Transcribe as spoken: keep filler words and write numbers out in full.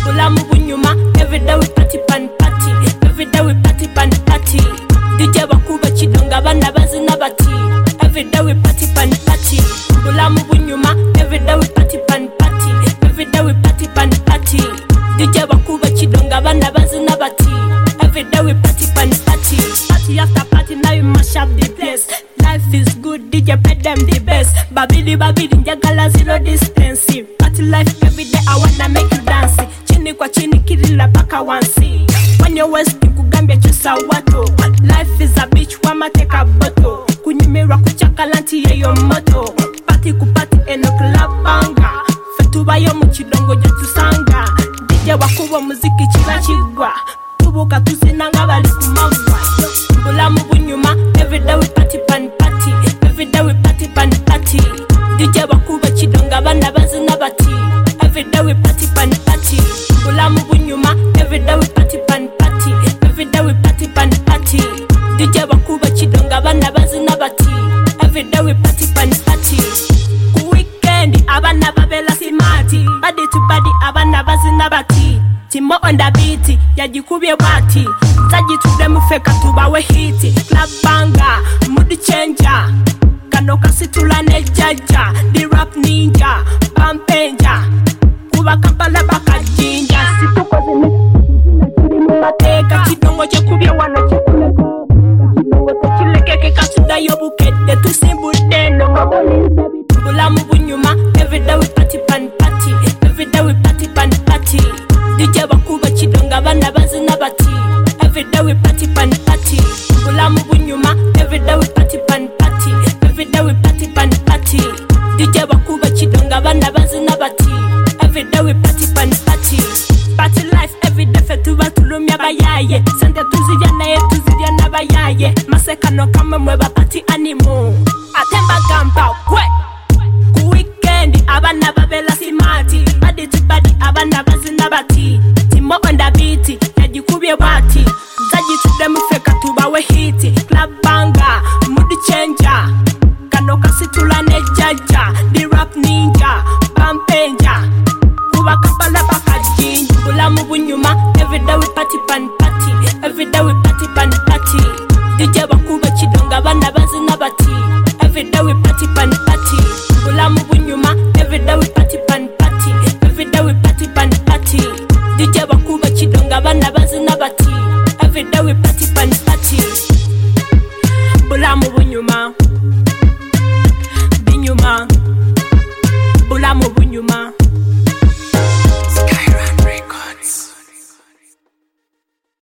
bulamu bunyuma. Every day we party pan party, every day we party pan party. D J bakuba chidonga bana bazina bati. Every day we party pan party, bulamu bunyuma. Every day we party pan party, every day we party pan party. D J bakuba chidonga bana bazina bati. Every day we party pan party, party after party. Now you mash up the place. Life is good, D J pay them the best. Babidi babidi njagala zero distance. Party life every day, I wanna make you dance. Chini kwa chini kirila paka wansi. When you're wasting kugambia chusa watu. Life is a beach, wama take a bottle. Kunyumira kuchakalanti yeyo moto. Party kupati eno club banga. Fetuba yo muchidongo jotu sanga. D J wakuwa muziki chila chigwa. Tubuka tusinanga bali kumagwa. Bulamu bunyuma, every day we party pan party. Every day we party pan party. D J bakuba chidonga bana bazina bati. Every day we party pan party. Bulamu bunyuma, every day we party pan party. Every day we party pan party. D J bakuba chidonga bana bazina bati. Every day we party pan party. Ku weekend abana babela simati. Body to body abana bazina bati. Timo on the beat, yajikubye bati. Taji tude mufeka tubawe hiti. Club banga, mood changer. Kano kasitula ne jaja. The rap ninja, pampenja. Kuba kampala baka jinja. Situko zine, chiri mubateka. Chidongo chekubye wano chekuleko. Chidongo techileke kasuda yobukete. Tusimbude no maboli. Bulamu bunyuma, every day we party pan party. Every day we party pan party. D J bakuba chidonga bana bazina bati. Every day we party pan party. Bulamu bunyuma, every day we party pan party. Every day we party pan party. D J bakuba chidonga bana bazina bati. Every day we party pan party. Party life every day fetuba tulumya bayaye. Sente tuzija na ye tuzija na bayaye. Maseka no kama mweba party animo. Atemba gamba kwe. Ku weekend abana babela simati. Body to body abana bazina bati. Timo on the beat, yajikubye bati. Zaji tude mufeka tubawe hiti. Club banga, mood changer. Kano kasitula ne jaja. The rap ninja, pampenja. Kuba kapala baka jinja. Bulamu bunyuma, every day we party pan party. Every day we party pan party. D J bakuba chidonga bana bazina bati. Every day we party pan party. Bulamu bunyuma, every day we party pan party. Every day we party pan party. D J bakuba chidonga bana bazina bati. Every day we party pan party. Bulamu bunyuma.